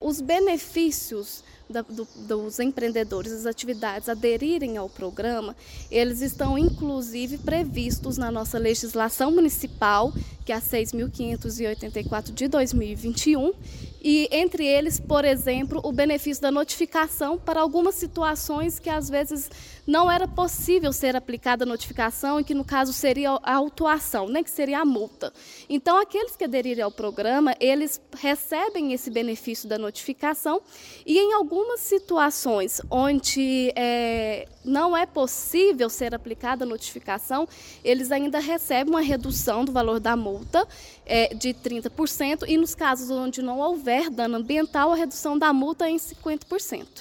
Os benefícios dos empreendedores, das atividades aderirem ao programa, eles estão inclusive previstos na nossa legislação municipal, que é a 6.584 de 2021, e entre eles, por exemplo, o benefício da notificação para algumas situações que às vezes não era possível ser aplicada a notificação e que no caso seria a autuação, né, que seria a multa. Então, aqueles que aderirem ao programa, eles recebem esse benefício da notificação e em algumas situações onde não é possível ser aplicada a notificação, eles ainda recebem uma redução do valor da multa de 30% e nos casos onde não houver dano ambiental, a redução da multa é em 50%.